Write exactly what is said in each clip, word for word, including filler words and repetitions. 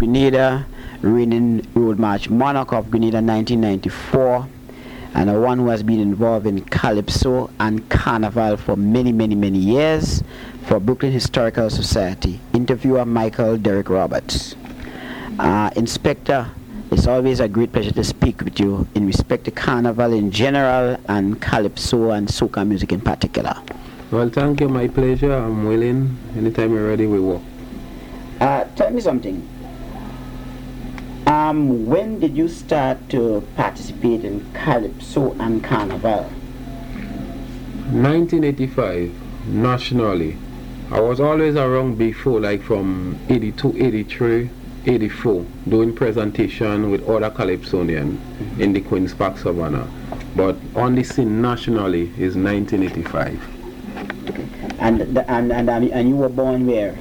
Grenada, reigning Road March Monarch of Grenada nineteen ninety-four, and a one who has been involved in Calypso and Carnival for many, many, many years for Brooklyn Historical Society. Interviewer Michael Derek Roberts. Uh, Inspector, it's always a great pleasure to speak with you in respect to Carnival in general and Calypso and soca music in particular. Well, thank you, my pleasure. I'm willing. Anytime you're ready, we walk. Uh, tell me something. Um, when did you start to participate in Calypso and Carnival? nineteen eighty-five, nationally. I was always around before, like from eighty-two, eighty-three, eighty-four, doing presentation with other Calypsonians mm-hmm. in the Queen's Park Savannah. But on the scene nationally is nineteen eighty-five. Okay. And, the, and, and, and you were born where?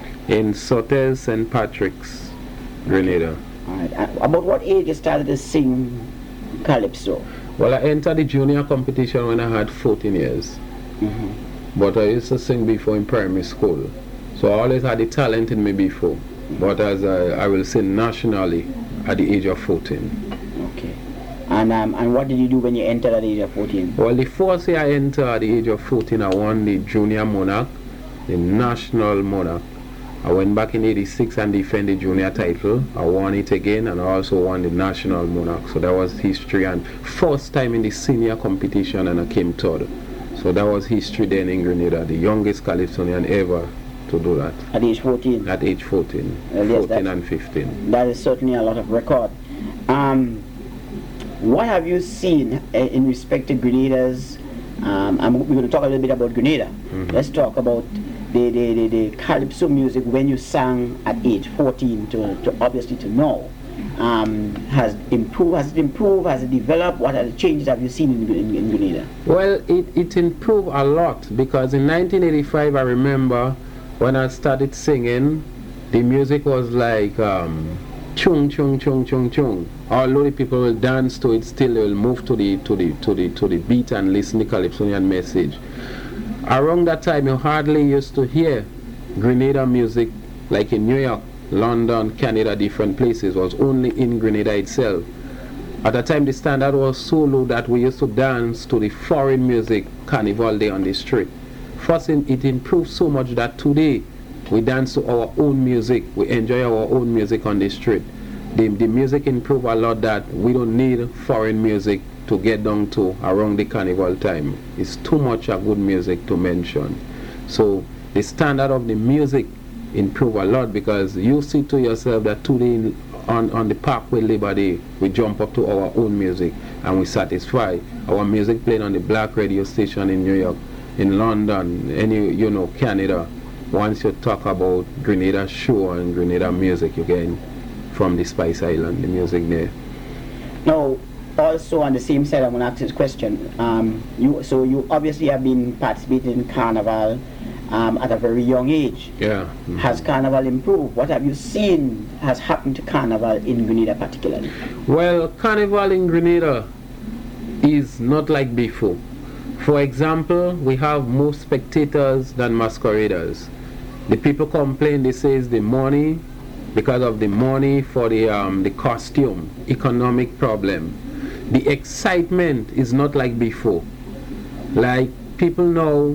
In Sotez, Saint Patrick's, Grenada. All right. Uh, about what age you started to sing Calypso? Well, I entered the junior competition when I had fourteen years. Mm-hmm. But I used to sing before in primary school. So I always had the talent in me before. Mm-hmm. But as I, I will sing nationally at the age of fourteen. Okay. And um, and what did you do when you entered at the age of fourteen? Well, the first year I entered at the age of fourteen, I won the Junior Monarch, the National Monarch. I went back in eighty-six and defended the junior title. I won it again, and I also won the National Monarch. So that was history, and first time in the senior competition, and I came third. So that was history then in Grenada, the youngest Calypsonian ever to do that. At age fourteen? At age fourteen. Well, yes, fourteen and fifteen. That is certainly a lot of record. Um, what have you seen uh, in respect to Grenada's, um, and we're going to talk a little bit about Grenada. Mm-hmm. Let's talk about the, the, the, the Calypso music when you sang at age fourteen to, to obviously to now. Um, has improved, has it improved, has it developed? What are the changes have you seen in, in, in Grenada? Well, it, it improved a lot, because in nineteen eighty-five I remember when I started singing, the music was like um, chung chung chung chung chung. Although the people will dance to it, still they will move to the to the to the to the beat and listen to the Calypsonian message. Around that time you hardly used to hear Grenada music like in New York, London, Canada, different places. It was only in Grenada itself. At that time the standard was so low that we used to dance to the foreign music Carnival Day on the street. First, it improved so much that today we dance to our own music, we enjoy our own music on the street. The, the music improved a lot that we don't need foreign music to get down to around the Carnival time. It's too much of good music to mention. So the standard of the music improve a lot, because you see to yourself that today on, on the Parkway Labor Day, we jump up to our own music and we satisfy. Our music playing on the black radio station in New York, in London, any, you know, Canada. Once you talk about Grenada show and Grenada music, you get from the Spice Island, the music there. Now, also on the same side, I'm going to ask this question. Um, you, so you obviously have been participating in Carnival um, at a very young age. Yeah. Mm-hmm. Has Carnival improved? What have you seen has happened to Carnival in Grenada particularly? Well, Carnival in Grenada is not like before. For example, we have more spectators than masqueraders. The people complain, they say it's the money, because of the money for the, um, the costume, economic problem. The excitement is not like before. Like people now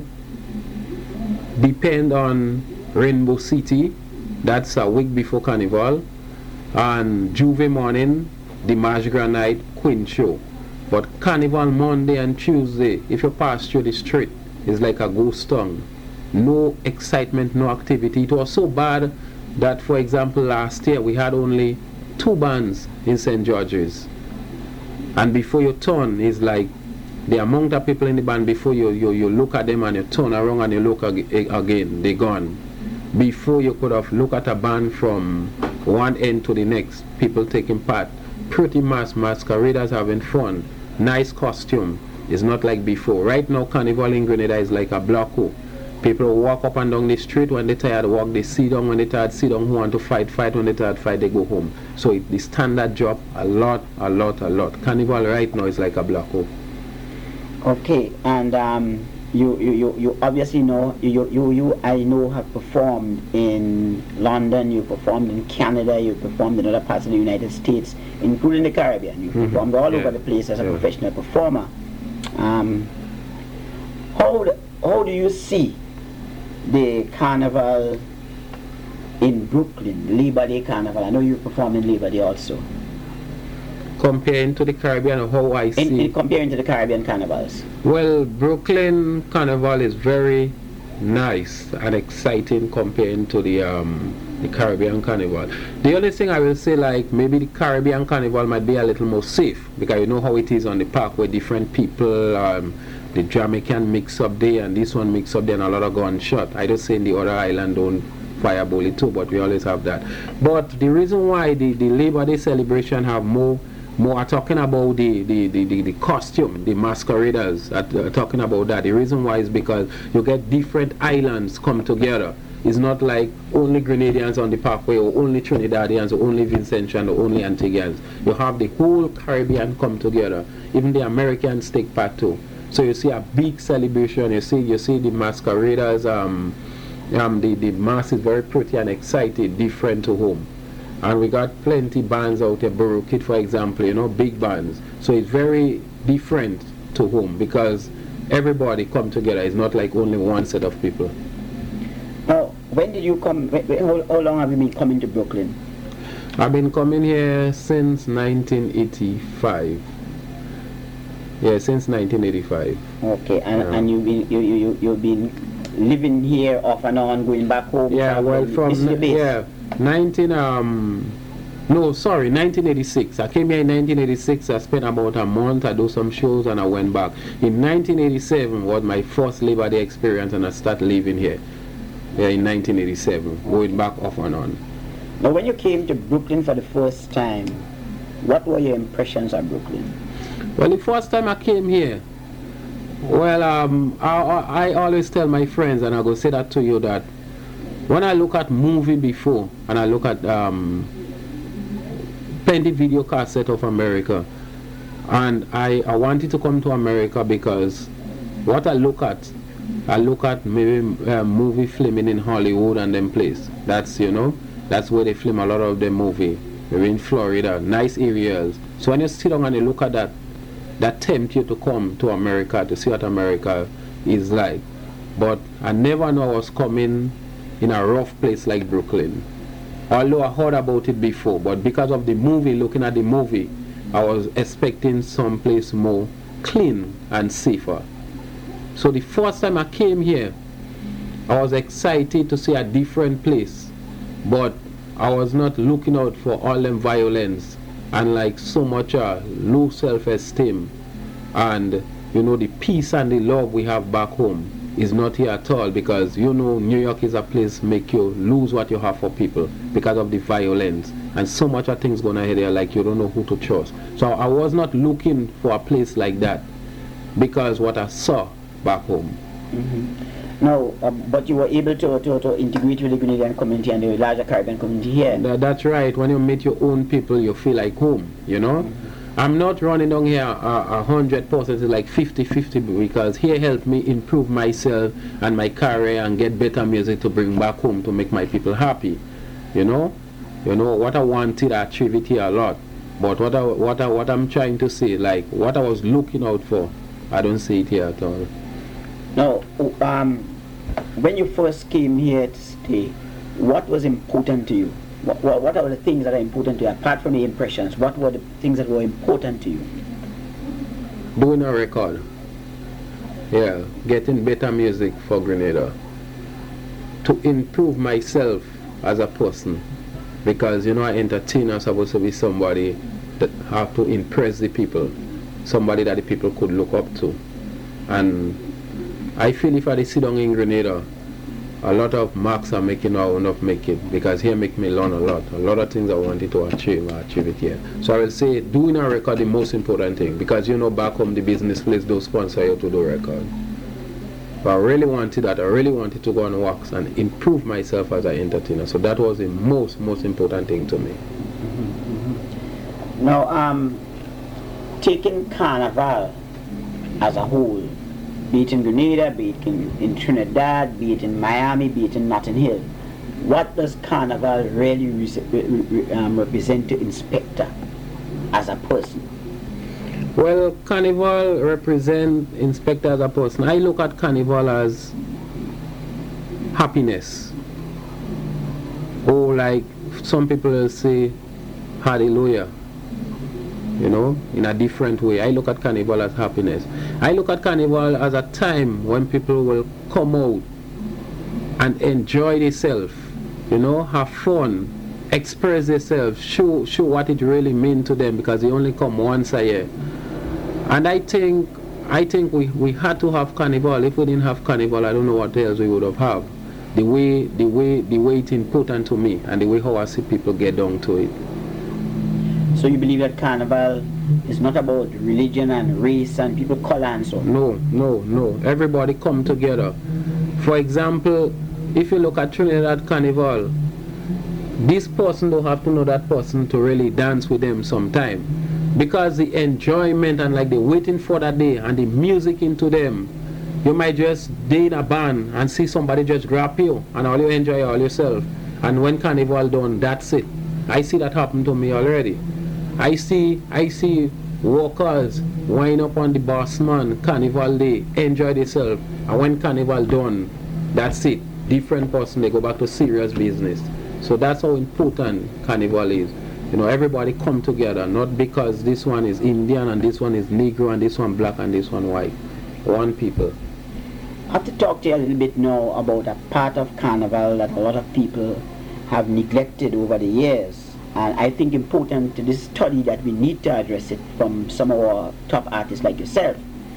depend on Rainbow City, that's a week before Carnival, and Juve morning, the Mardi Gras night, Queen show. But Carnival Monday and Tuesday, if you pass through the street, it's like a ghost town. No excitement, no activity. It was so bad that, for example, last year we had only two bands in Saint George's. And before you turn, it's like the amount of people in the band, before you, you, you look at them and you turn around and you look ag again, they're gone. Before you could have looked at a band from one end to the next, people taking part, pretty much masqueraders having fun, nice costume. It's not like before. Right now, Carnival in Grenada is like a block. People walk up and down the street. When they tired walk, they sit down. When they tired sit down, who want to fight, fight. When they tired fight, they go home. So it, the standard drop a lot, a lot, a lot. Carnival right now is like a black hole. Okay, and um, you, you, you, you obviously know, you, you, you, I know, have performed in London, you performed in Canada, you performed in other parts of the United States, including the Caribbean. You Mm-hmm. performed all Yeah. over the place as a Yeah. professional performer. Um, how, d- how do you see the carnival in Brooklyn, Labor Day Carnival? I know you performed in Labor Day also. Comparing to the Caribbean, how I see. In, in comparing to the Caribbean carnivals. Well, Brooklyn Carnival is very nice and exciting comparing to the um, the Caribbean Carnival. The only thing I will say, like, maybe the Caribbean Carnival might be a little more safe, because you know how it is on the park where different people, um, the Jamaican mix up there and this one mix up there and a lot of gunshot. I don't say in the other island don't fire bullet too, but we always have that. But the reason why the, the Labor Day celebration have more More are talking about the, the, the, the, the costume, the masqueraders are uh, talking about that. The reason why is because you get different islands come together. It's not like only Grenadians on the parkway, or only Trinidadians, or only Vincentians, or only Antiguans. You have the whole Caribbean come together. Even the Americans take part too. So you see a big celebration. You see you see the masqueraders. Um, um, the, the mass is very pretty and excited, different to home. And we got plenty bands out there, Borough Kid for example, you know, big bands. So it's very different to home because everybody come together. It's not like only one set of people. Now, when did you come, when, when- how, how long have you been coming to Brooklyn? I've been coming here since nineteen eighty-five. Yeah, since nineteen eighty-five. Okay, and, Yeah. and you've been, you, you, you, you've been living here off and on, going back home? Yeah, well, traveling. This is from your base? yeah, nineteen um, no, sorry, nineteen eighty-six. I came here in nineteen eighty-six. I spent about a month. I do some shows and I went back. In nineteen eighty-seven was my first Labor Day experience, and I started living here. Yeah, in nineteen eighty-seven, going back off and on. Now, when you came to Brooklyn for the first time, what were your impressions of Brooklyn? Well, the first time I came here, well, um, I, I I always tell my friends, and I go say that to you, that when I look at movie before, and I look at um, plenty video cassette of America, and I, I wanted to come to America because what I look at, I look at maybe uh, movie filming in Hollywood and them place. That's, you know, that's where they film a lot of the movie. Maybe in Florida, nice areas. So when you sit down and you look at that, that tempt you to come to America to see what America is like. But I never know I was coming in a rough place like Brooklyn. Although I heard about it before, but because of the movie, looking at the movie, I was expecting some place more clean and safer. So the first time I came here, I was excited to see a different place, but I was not looking out for all them violence and like so much uh, low self-esteem, and you know, the peace and the love we have back home is not here at all, because you know New York is a place make you lose what you have for people because of the violence and so much of things going on here, like you don't know who to trust. So I was not looking for a place like that because what I saw back home. Mm-hmm. No, uh, but you were able to, to, to integrate with the Grenadian community and the larger Caribbean community here. That, that's right. When you meet your own people, you feel like home, you know. Mm-hmm. I'm not running down here a hundred percent, it's like fifty fifty, because here helped me improve myself and my career and get better music to bring back home to make my people happy, you know. You know what I wanted, I achieved it here a lot. But what I, what I, what I'm trying to say, like what I was looking out for, I don't see it here at all. Now, um, when you first came here to stay, what was important to you? What, what, what are the things that are important to you, apart from the impressions? What were the things that were important to you? Doing a record. Yeah, getting better music for Grenada. To improve myself as a person. Because, you know, an entertainer is supposed to be somebody that have to impress the people. Somebody that the people could look up to. And I feel if I sit down in Grenada, a lot of marks are making I will not make it, because here make me learn a lot. A lot of things I wanted to achieve, I achieve it here. So I will say doing a record the most important thing, because you know back home the business place don't sponsor you to do record. But I really wanted that. I really wanted to go and work and improve myself as an entertainer. So that was the most, most important thing to me. Mm-hmm, mm-hmm. Now, um, taking Carnival as a whole, be it in Grenada, be it in, in Trinidad, be it in Miami, be it in Notting Hill. What does Carnival really re um, represent to Inspector as a person? Well, Carnival represents Inspector as a person. I look at Carnival as happiness. Or like some people will say, hallelujah. You know, in a different way. I look at Carnival as happiness. I look at Carnival as a time when people will come out and enjoy themselves, you know, have fun, express themselves, show, show what it really means to them, because they only come once a year. And I think I think we, we had to have Carnival. If we didn't have Carnival, I don't know what else we would have had. The way the way the way it's important to me and the way how I see people get down to it. So you believe that Carnival is not about religion and race and people color and so on? No, no, no. Everybody come together. For example, if you look at Trinidad Carnival, this person don't have to know that person to really dance with them sometime. Because the enjoyment and like the waiting for that day and the music into them, you might just be in a band and see somebody just grab you and all you enjoy all yourself. And when Carnival done, that's it. I see that happen to me already. I see I see workers wind up on the boss man Carnival day, enjoy themselves, and when Carnival done, that's it. Different person, they go back to serious business. So that's how important Carnival is. You know, everybody come together, not because this one is Indian and this one is Negro and this one black and this one white. One people. I have to talk to you a little bit now about a part of Carnival that a lot of people have neglected over the years. And I think important to this study that we need to address it from some of our top artists like yourself.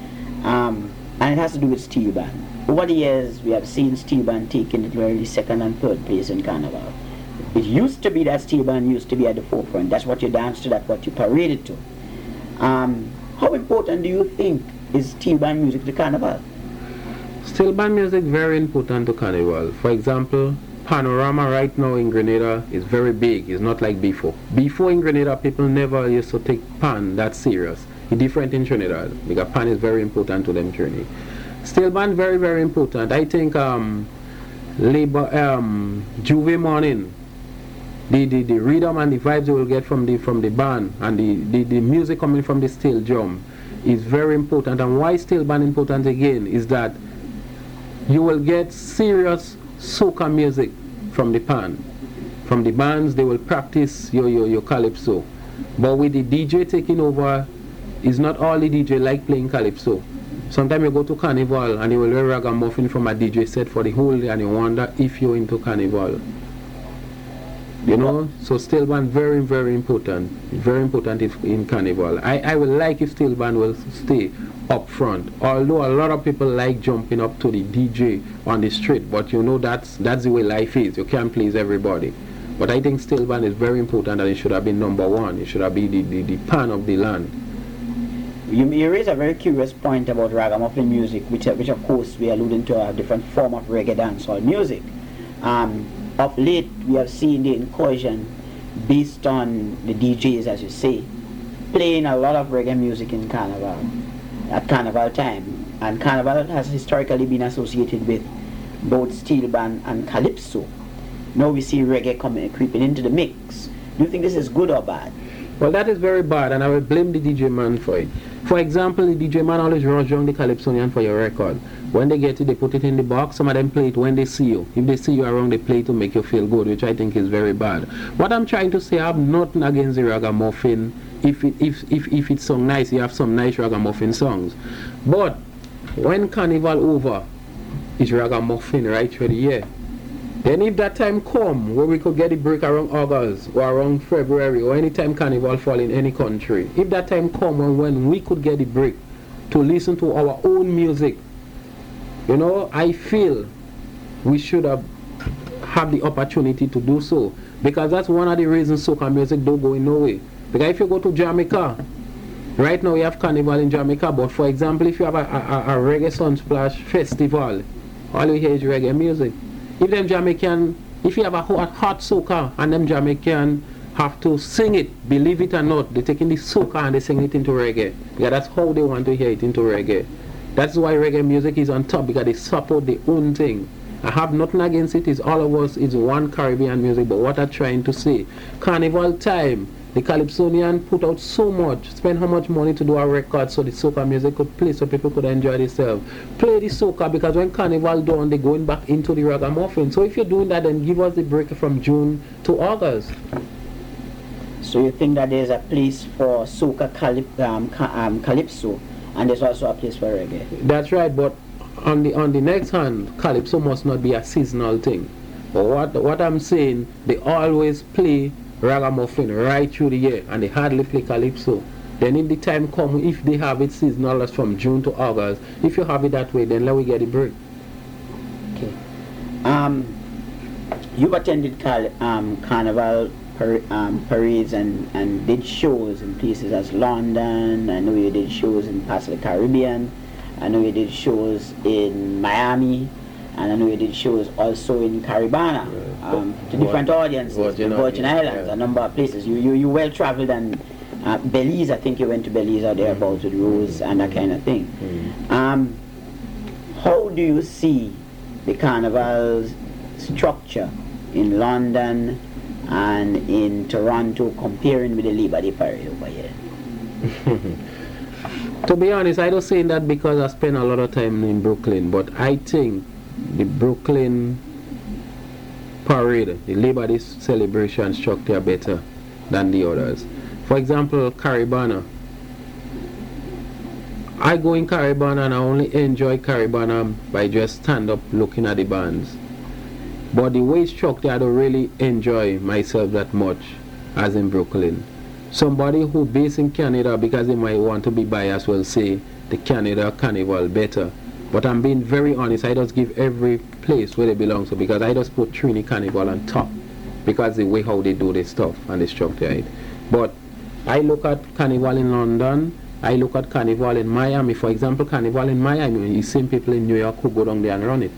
Um, and it has to do with steel band. Over the years, we have seen steel band taking literally second and third place in Carnival. It used to be that steel band used to be at the forefront. That's what you danced to, that's what you paraded to. Um, how important do you think is steel band music to Carnival? Steel band music very important to Carnival. For example, Panorama right now in Grenada is very big. It's not like before. Before in Grenada, people never used to take pan that serious. It's different in Trinidad because pan is very important to them journey. Steel band very very important. I think um, labor um, Juve morning. The, the, the rhythm and the vibes you will get from the from the band and the, the, the music coming from the steel drum is very important. And why steel band important again is that you will get serious soca music from the pan. From the bands, they will practice your, your, your calypso. But with the D J taking over, it's not all the D J like playing calypso. Sometimes you go to Carnival and you will wear ragamuffin from a D J set for the whole day and you wonder if you're into Carnival. You know, so steel band very very important, very important if in Carnival. I, I would like if steel band will stay up front, although a lot of people like jumping up to the D J on the street, but you know that's that's the way life is. You can't please everybody. But I think steel band is very important and it should have been number one. It should have been the, the, the pan of the land. You, you raise a very curious point about ragamuffin music, which, which of course we are alluding to a different form of reggae dancehall music. Um, Of late, we have seen the incursion based on the D Js, as you say, playing a lot of reggae music in Carnival, at Carnival time. And Carnival has historically been associated with both steel band and calypso. Now we see reggae coming, creeping into the mix. Do you think this is good or bad? Well, that is very bad, and I will blame the D J man for it. For example, the D J man always rush down the calypsonian for your record. When they get it, they put it in the box. Some of them play it when they see you. If they see you around, they play it to make you feel good, which I think is very bad. What I'm trying to say, I have nothing against the ragamuffin. If it, if, if, if it's sung nice, you have some nice ragamuffin songs. But when Carnival over, it's ragamuffin right through the year. Then if that time come where we could get a break around August or around February or any time Carnival fall in any country, if that time come when, when we could get a break to listen to our own music, you know, I feel we should have have the opportunity to do so, because that's one of the reasons soca music don't go in nowhere. Because if you go to Jamaica, right now we have Carnival in Jamaica, but for example, if you have a, a, a reggae sunsplash festival, all you hear is reggae music. If them Jamaican, if you have a hot, hot soca and them Jamaican have to sing it, believe it or not, they're taking the soca and they sing it into reggae. Yeah, that's how they want to hear it into reggae. That's why reggae music is on top, because they support their own thing. I have nothing against it. It's all of us. It's one Caribbean music. But what I'm trying to say, Carnival time, the Calypsonian put out so much, spend how much money to do a record so the soca music could play, so people could enjoy themselves. Play the soca, because when Carnival done, they're going back into the ragamuffin. So if you're doing that, then give us the break from June to August. So you think that there's a place for soca calyp um, ca um, calypso, and there's also a place for reggae? That's right, but on the on the next hand, calypso must not be a seasonal thing. But what what I'm saying, they always play ragamuffin right through the year, and they hardly play calypso. Then if the time come, if they have it seasonal, that's from June to August. If you have it that way, then let we get a break. Okay. Um, you've attended cal um, carnival par um, parades and, and did shows in places as London. I know you did shows in parts of the Caribbean. I know you did shows in Miami, and I know you did shows also in Caribana, um, to different audiences, Virgin the Virgin Islands, Islands, yeah. a number of places. You you, you well traveled, and uh, Belize, I think you went to Belize or thereabouts with Rose and that kind of thing. Mm. Um, how do you see the carnival's structure in London and in Toronto comparing with the Labor Day parade over here? To be honest, I don't say that because I spend a lot of time in Brooklyn, but I think the Brooklyn parade, the Labor Day celebration structure better than the others. For example, Caribana. I go in Caribana and I only enjoy Caribana by just stand up looking at the bands. But the way it's structured, I don't really enjoy myself that much as in Brooklyn. Somebody who based in Canada, because they might want to be biased, will say the Canada Carnival better. But I'm being very honest, I just give every place where they belong to, because I just put Trini Carnival on top, because the way how they do this stuff and the structure it. But I look at Carnival in London, I look at Carnival in Miami. For example, Carnival in Miami, you see people in New York who go down there and run it.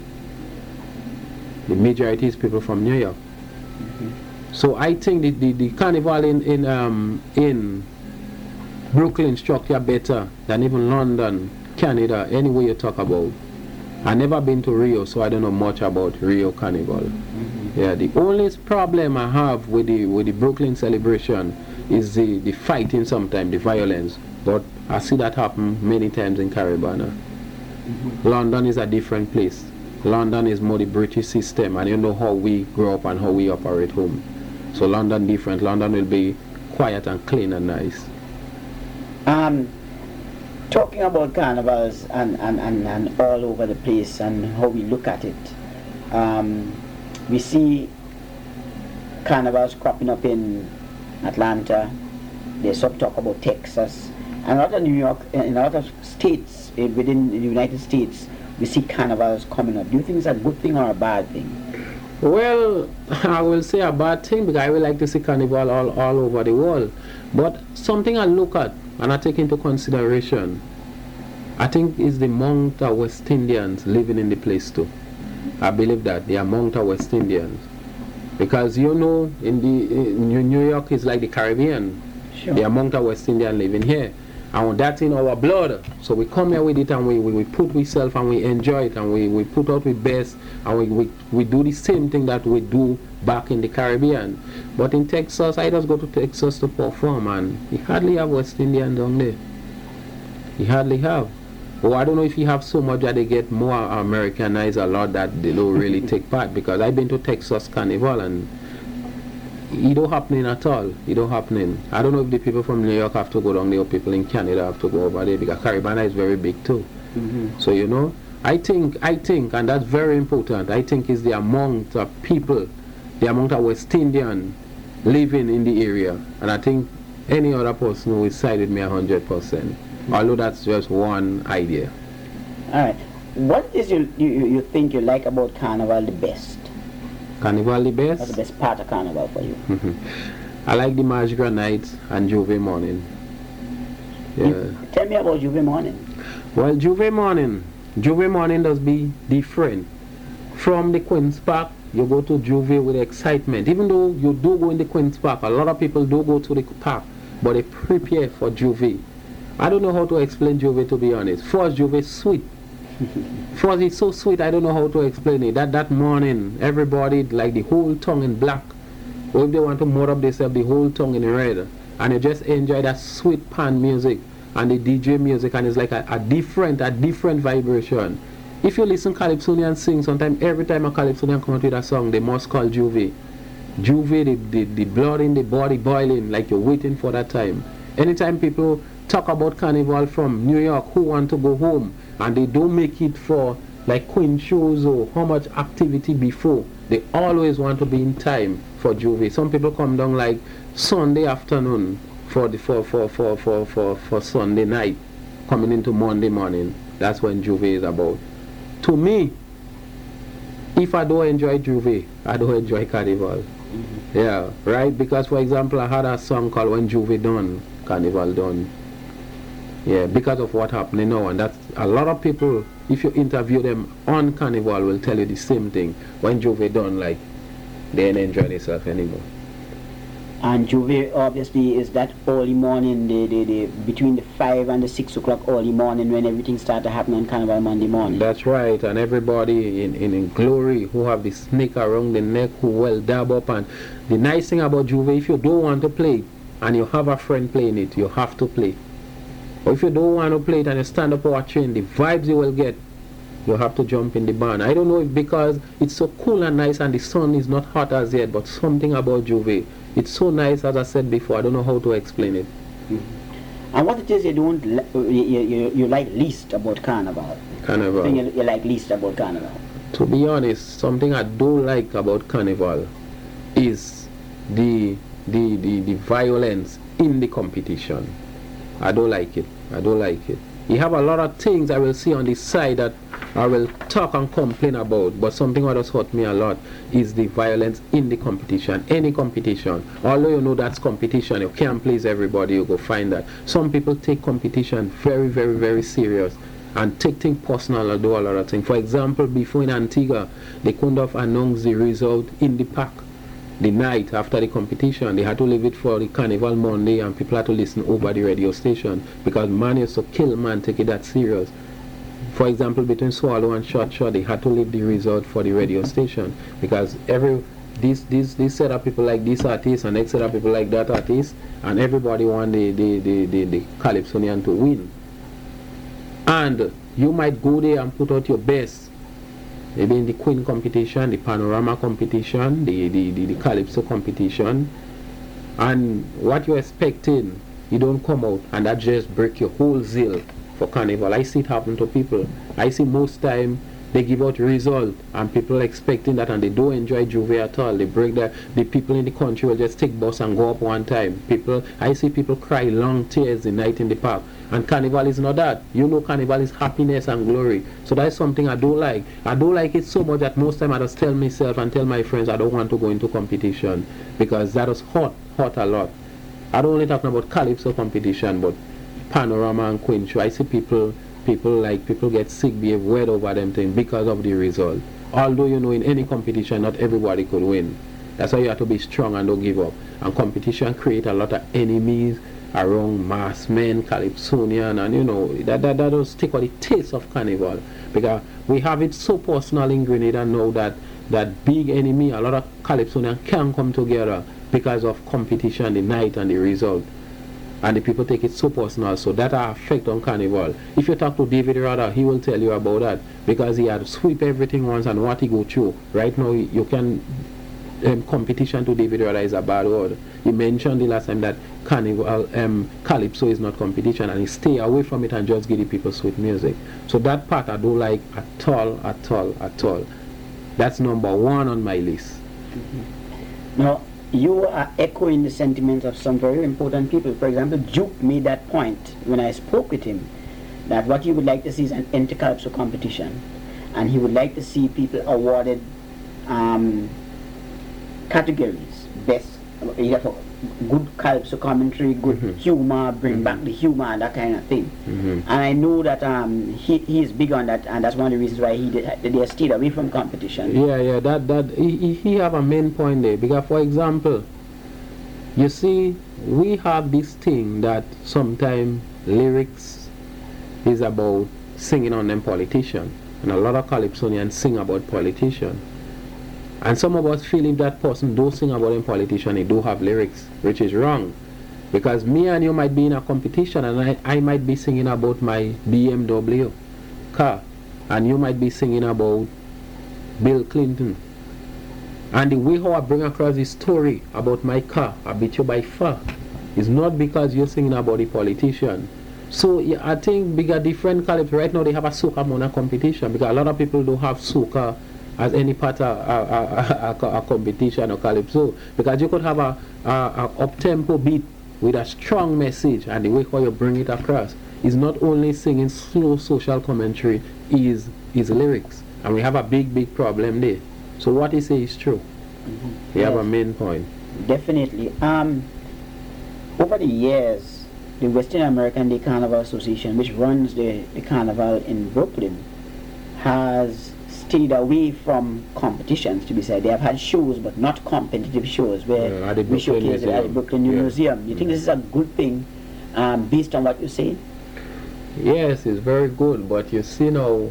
The majority is people from New York. Mm-hmm. So I think the, the, the carnival in in, um, in Brooklyn structure better than even London, Canada, anywhere you talk about. I've never been to Rio, so I don't know much about Rio Carnival. Mm-hmm. Yeah, the only problem I have with the with the Brooklyn celebration is the, the fighting sometimes, the violence. But I see that happen many times in Caribana. Mm-hmm. London is a different place. London is more the British system, and you know how we grow up and how we operate home. So London different. London will be quiet and clean and nice. Um, talking about carnivals and, and, and, and all over the place and how we look at it, um, we see carnivals cropping up in Atlanta. There's some talk about Texas. And a lot of New York, in a lot of states within the United States, we see carnivals coming up. Do you think it's a good thing or a bad thing? Well, I will say a bad thing, because I would like to see carnival all, all over the world. But something I look at and I take into consideration, I think, is the amount of West Indians living in the place too. I believe that, the amount of West Indians. Because you know, in the in New York is like the Caribbean. Sure. The amount of West Indians living here. And that's in our blood. So we come here with it, and we, we, we put ourselves and we enjoy it, and we, we put out with best, and we, we, we do the same thing that we do back in the Caribbean. But in Texas, I just go to Texas to perform, and you hardly have West Indian down there. You hardly have. Oh, I don't know if you have so much that they get more Americanized a lot that they don't really take part, because I've been to Texas Carnival and it don't happening at all. It don't happening. I don't know if the people from New York have to go down there or people in Canada have to go over there, because Caribana is very big too. Mm-hmm. So you know, I think, I think, and that's very important, I think is the amount of people, the amount of West Indian living in the area. And I think any other person will side with me a hundred percent. Although that's just one idea. Alright. What is you, you, you think you like about Carnival the best? Carnival the best? What's the best part of Carnival for you? I like the Mardi Gras night and Juve morning. Yeah. You, tell me about Juve morning. Well, Juve morning. Juve morning does be different. From the Queen's Park, you go to Juve with excitement. Even though you do go in the Queen's Park, a lot of people do go to the park, but they prepare for Juve. I don't know how to explain Juve, to be honest. First, Juve is sweet. First, it's so sweet, I don't know how to explain it. That that morning, everybody, like the whole tongue in black. Or if they want to more up themselves, the whole tongue in red. And you just enjoy that sweet pan music and the D J music, and it's like a, a different, a different vibration. If you listen Calypsonian sing, sometimes every time a Calypsonian come out with a song, they must call Juve. Juve, the, the, the blood in the body boiling, like you're waiting for that time. Anytime people talk about Carnival from New York who want to go home and they don't make it for like Queen shows or how much activity before, they always want to be in time for Juve. Some people come down like Sunday afternoon for the for for for for for, for Sunday night, coming into Monday morning. That's when Juve is about. To me, if I don't enjoy Juve, I don't enjoy Carnival. Mm-hmm. Yeah, right? Because for example, I had a song called When Juve Done, Carnival Done. Yeah, because of what happened now, and that's a lot of people, if you interview them on Carnival, will tell you the same thing. When Juve done, like, they ain't enjoy themselves anymore. And Juve obviously is that early morning, the, the, the, between the five and the six o'clock early morning when everything started happening on Carnival Monday morning. That's right, and everybody in, in, in glory who have the snake around the neck, who well dab up. And the nice thing about Juve, if you don't want to play it and you have a friend playing it, you have to play. Or if you don't want to play it and you stand up watching, the vibes you will get, you have to jump in the band. I don't know if because it's so cool and nice and the sun is not hot as yet, but something about Juve, it's so nice, as I said before, I don't know how to explain it. Mm-hmm. And what it is you don't li you, you, you like least about Carnival? Carnival. Thing you, you like least about Carnival? To be honest, something I don't like about Carnival is the the the, the violence in the competition. I don't like it. I don't like it. You have a lot of things I will see on the side that I will talk and complain about, but something that has hurt me a lot is the violence in the competition, any competition. Although you know that's competition, you can't please everybody, you go find that. Some people take competition very, very, very serious and take things personal and do a lot of things. For example, before in Antigua, they couldn't have announced the result in the park the night after the competition. They had to leave it for the Carnival Monday, and people had to listen over the radio station because man used to kill man, take it that serious. For example, between Swallow and Shot Shot, they had to leave the result for the radio station because every this this this set of people like this artist and next set of people like that artist, and everybody want the the the the, the Calypsonian to win. And you might go there and put out your best. Maybe in the Queen competition, the Panorama competition, the, the, the, the Calypso competition, and what you're expecting, you don't come out, and that just break your whole zeal for Carnival. I see it happen to people. I see most time they give out result and people expecting that and they don't enjoy Juve at all. They break that. The people in the country will just take bus and go up one time. People, I see people cry long tears the night in the park. And Carnival is not that. You know, Carnival is happiness and glory. So that's something I don't like. I don't like it so much that most time I just tell myself and tell my friends I don't want to go into competition because that is hot, hot a lot. I don't only talking about Calypso competition, but Panorama and Queen show. I see people, people like people get sick, behave weird over them things because of the result. Although you know, in any competition, not everybody could win. That's why you have to be strong and don't give up. And competition create a lot of enemies around mass men, Calypsonian, and you know, that, that, that does take out the taste of Carnival. Because we have it so personal in Grenada now that that big enemy, a lot of Calypsonian can come together because of competition, the night and the result. And the people take it so personal, so that has effect on Carnival. If you talk to David Rada, he will tell you about that because he had sweep everything once and what he go through. Right now, you can um, competition to David Rada is a bad word. He mentioned the last time that Carnival, um, Calypso is not competition, and he stay away from it and just give the people sweet music. So that part I don't like at all, at all, at all. That's number one on my list. Mm-hmm. Now, you are echoing the sentiments of some very important people. For example, Duke made that point when I spoke with him, that what he would like to see is an inter-Calypso competition, and he would like to see people awarded um, categories, best, either for good Calypso commentary, good mm-hmm. humor, bring mm-hmm. back the humor and that kind of thing. Mm-hmm. And I know that um, he, he is big on that, and that's one of the reasons why he did, they stayed away from competition. Yeah, yeah, that, that he, he have a main point there, because for example, you see, we have this thing that sometimes lyrics is about singing on them politicians. And a lot of Calypsonians sing about politicians. And some of us feel if that person do sing about them politician, he do have lyrics, which is wrong. Because me and you might be in a competition and I, I might be singing about my B M W car. And you might be singing about Bill Clinton. And the way how I bring across the story about my car, I beat you by far, is not because you're singing about the politician. So yeah, I think bigger different calypso. Right now they have a soca mona competition because a lot of people don't have soca as any part of a, a, a, a competition or calypso. Because you could have a, a, a up-tempo beat with a strong message, and the way how you bring it across is not only singing slow social commentary, is is lyrics. And we have a big, big problem there. So what he say is true. Mm-hmm. We yes. have a main point. Definitely. Um, over the years, the Western American Day Carnival Association, which runs the, the carnival in Brooklyn, has stayed away from competitions, to be said. They have had shows, but not competitive shows, where uh, we showcase it at the Brooklyn New yeah. Museum. You think this is a good thing, um, based on what you say? Yes, it's very good, but you see now,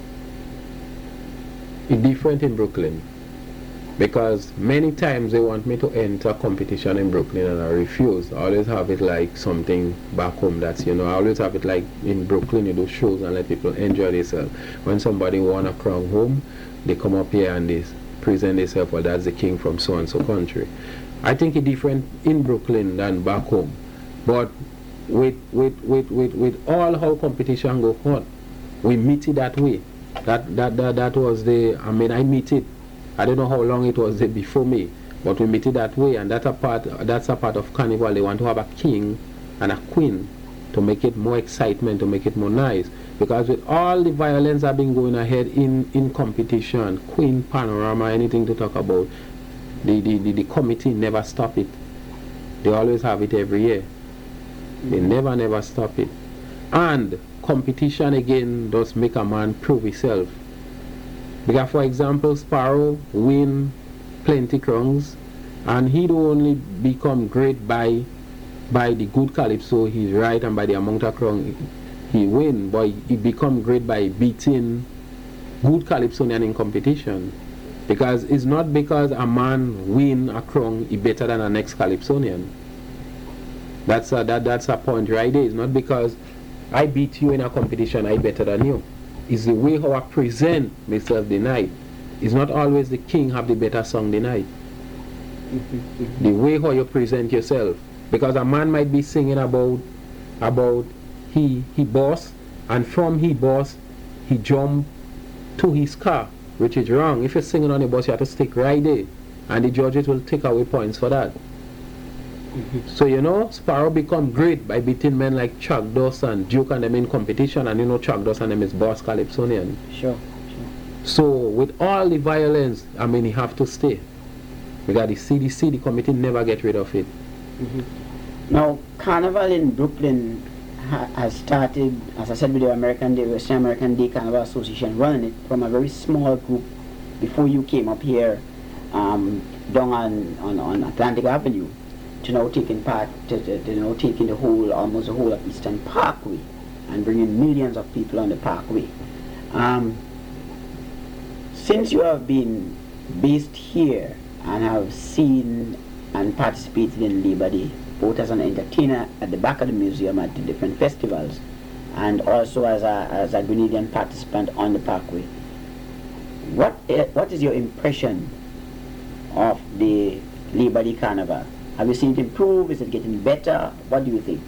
it's different in Brooklyn. Because many times they want me to enter a competition in Brooklyn and I refuse. I always have it like something back home that's, you know, I always have it like in Brooklyn, you do shows and let people enjoy themselves. When somebody won a crown home, they come up here and they present themselves, well, that's the king from so and so country. I think it's different in Brooklyn than back home. But with, with, with, with, with all how competition go on, we meet it that way. That, that, that, that was the, I mean, I meet it. I don't know how long it was there before me, but we meet it that way, and that's a part. That's a part of carnival. They want to have a king and a queen to make it more excitement, to make it more nice. Because with all the violence that have been going ahead in in competition, Queen Panorama, anything to talk about, the the, the, the committee never stop it. They always have it every year. They mm-hmm. never never stop it. And competition again does make a man prove himself. Because for example, Sparrow win plenty crowns, and he don't only become great by by the good calypso he's right and by the amount of crown he win, but he become great by beating good calypsonian in competition. Because it's not because a man win a crown he better than the next calypsonian. That's a, that that's a point right there. It's not because I beat you in a competition I better than you. Is the way how I present myself the night. It's not always the king have the better song the night. Mm-hmm. The way how you present yourself. Because a man might be singing about about he he boss, and from he boss he jump to his car, which is wrong. If you're singing on the bus, you have to stick right there, and the judges will take away points for that. Mm-hmm. So you know, Sparrow become great by beating men like Chuck Dawson, Duke and them in competition, and you know Chuck Dawson them is boss calypsonian. Sure, sure. So with all the violence, I mean, he have to stay. Because the C D C, the committee never get rid of it. Mm-hmm. Now, Carnival in Brooklyn ha has started, as I said, with the American Day, Western American Day Carnival Association, running it from a very small group before you came up here, um, down on, on, on Atlantic Avenue, to now taking part, to, to, to now taking the whole, almost the whole of Eastern Parkway, and bringing millions of people on the Parkway. Um, since you have been based here and have seen and participated in Labor Day, both as an entertainer at the back of the museum at the different festivals, and also as a, as a Grenadian participant on the Parkway, what, uh, what is your impression of the Labor Day Carnival? Have you seen it improve? Is it getting better? What do you think?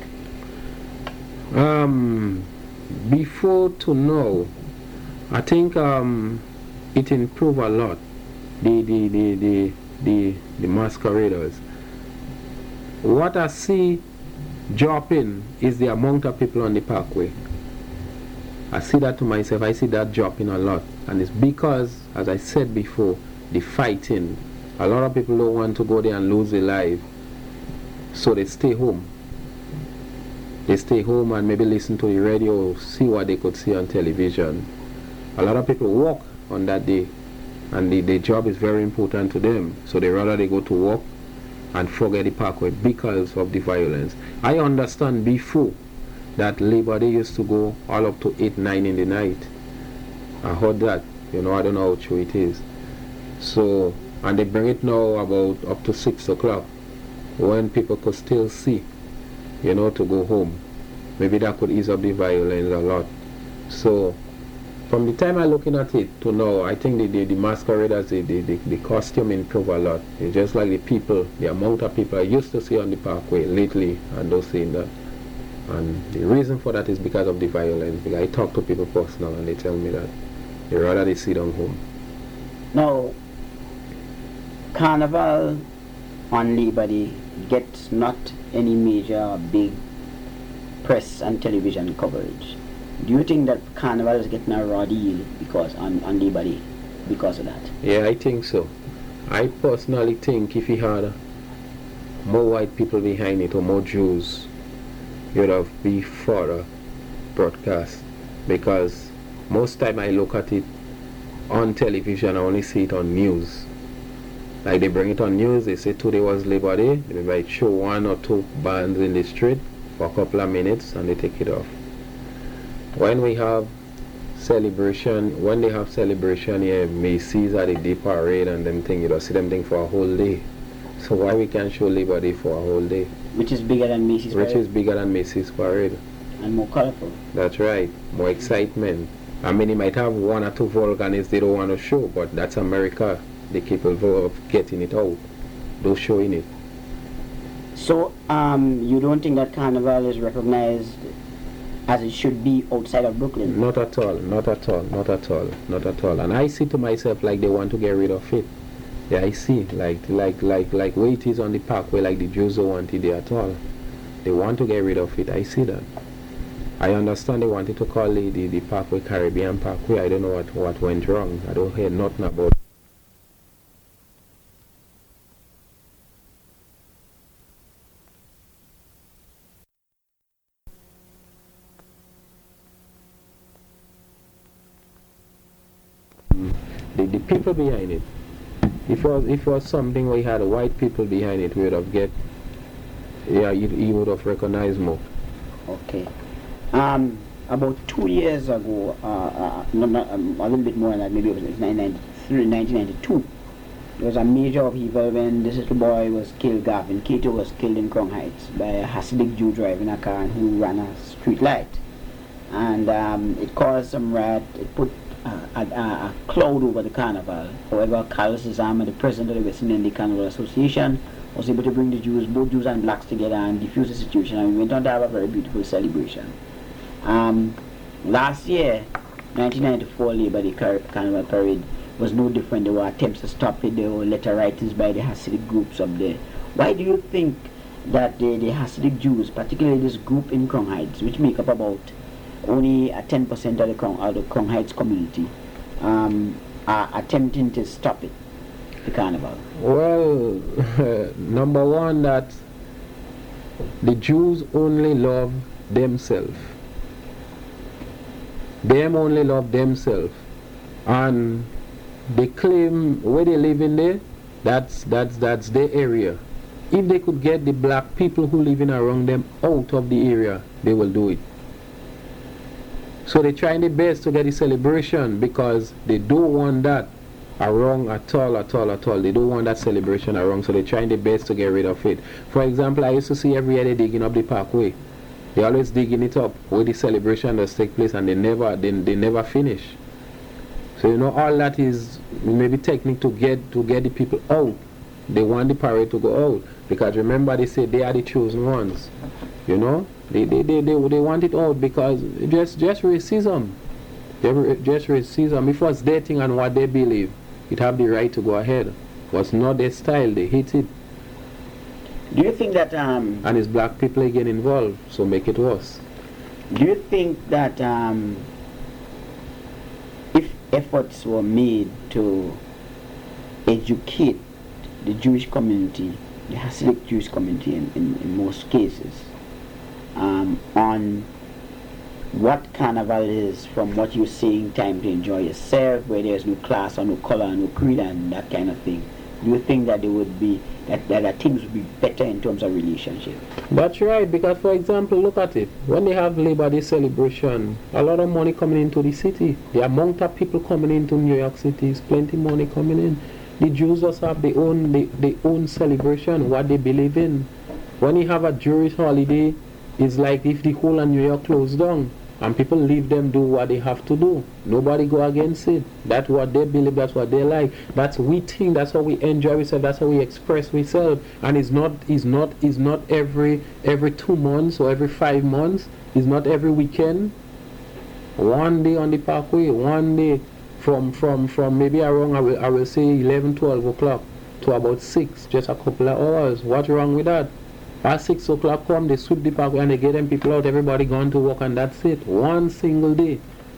Um, before to know, I think um, it improved a lot. The the the the the, the masqueraders. What I see dropping is the amount of people on the Parkway. I see that to myself. I see that dropping a lot, and it's because, as I said before, the fighting. A lot of people don't want to go there and lose their life. So they stay home. They stay home and maybe listen to the radio, see what they could see on television. A lot of people work on that day, and the, the job is very important to them. So they rather they go to work and forget the Parkway because of the violence. I understand before that Labor Day used to go all up to eight, nine in the night. I heard that, you know, I don't know how true it is. So, and they bring it now about up to six o'clock when people could still see, you know, to go home. Maybe that could ease up the violence a lot. So, from the time I'm looking at it to now, I think the, the, the masqueraders, the, the, the, the costume improved a lot. It's just like the people, the amount of people I used to see on the parkway lately, and those seeing that. And the reason for that is because of the violence. Because I talk to people personally and they tell me that they rather they sit down home. Now, Carnival on Labor Day gets not any major big press and television coverage. Do you think that Carnival is getting a raw deal because on, on Labor Day because of that? Yeah, I think so. I personally think if he had more white people behind it or more Jews, it would have been further broadcast. Because most time I look at it on television, I only see it on news. Like they bring it on news, they say today was Labor Day, they might show one or two bands in the street for a couple of minutes and they take it off. When we have celebration, when they have celebration here, Macy's at the day parade and them thing, you don't see them thing for a whole day. So why we can't show Labor Day for a whole day? Which is bigger than Macy's Which parade? is bigger than Macy's parade. And more colorful. That's right, more excitement. I mean, it might have one or two volcanoes they don't want to show, but that's America. They capable of getting it out, those showing it. So, um, you don't think that Carnival is recognized as it should be outside of Brooklyn? Not at all, not at all, not at all, not at all. And I see to myself like they want to get rid of it. Yeah, I see, like like like like where it is on the parkway, like the Jews don't want it there at all. They want to get rid of it, I see that. I understand they wanted to call it the, the Parkway Caribbean Parkway. I don't know what, what went wrong. I don't hear nothing about it. The, the people behind it. If it was if it was something where you had white people behind it, we would have get yeah, you, you would have recognized more. Okay. Um, about two years ago, uh, uh, no, no, um, a little bit more than that, maybe it was nineteen ninety-two, there was a major upheaval when this little boy was killed, Gavin Cato was killed in Crown Heights by a Hasidic Jew driving a car who ran a street light. And um, it caused some riot, it put uh, a, a, a cloud over the carnival. However, Carlos Zama, the president of the West Indian Carnival Association, was able to bring the Jews, both Jews and blacks together and diffuse the situation, and we went on to have a very beautiful celebration. Um, last year, nineteen ninety-four Labor Day Car Carnival Parade was no different. There were attempts to stop it, there were letter writings by the Hasidic groups up there. Why do you think that the, the Hasidic Jews, particularly this group in Crown Heights, which make up about only uh, ten percent of the Crown, of the Crown Heights community, um, are attempting to stop it, the carnival? Well, number one, that the Jews only love themselves. Them only love themselves. And they claim where they live in there, that's, that's, that's their area. If they could get the black people who live in around them out of the area, they will do it. So they're trying their best to get the celebration because they don't want that around at all, at all, at all. They don't want that celebration around, so they're trying their best to get rid of it. For example, I used to see every year they digging up the parkway. They always digging it up where the celebration does take place, and they never, they, they never finish. So you know, all that is maybe technique to get to get the people out. They want the parade to go out because remember they say they are the chosen ones. You know, they they they they, they want it out because just just racism. Just racism. If it was their thing and what they believe, it have the right to go ahead. It was not their style. They hate it. Do you think that um and it's black people again involved, so make it worse. Do you think that um if efforts were made to educate the Jewish community, the Hasidic Jewish community in, in, in most cases, um, on what carnival is, from what you're saying, time to enjoy yourself, where there's no class or no color, no creed and that kind of thing, do you think that they would be that, that, that things would be better in terms of relationship? That's right, because for example, look at it. When they have Labor Day celebration, a lot of money coming into the city. The amount of people coming into New York City is plenty money coming in. The Jews also have their own their, their own celebration, what they believe in. When you have a Jewish holiday, it's like if the whole of New York closed down and people leave them do what they have to do. Nobody go against it. That's what they believe, that's what they like. That's we think, that's how we enjoy ourselves, that's how we express ourselves. And it's not it's not it's not every every two months or every five months. It's not every weekend. One day on the Parkway, one day from from from maybe around I will I will say eleven, twelve o'clock to about six, just a couple of hours. What's wrong with that? At six o'clock come, they sweep the parkway and they get them people out, everybody gone to work, and that's it. One single day.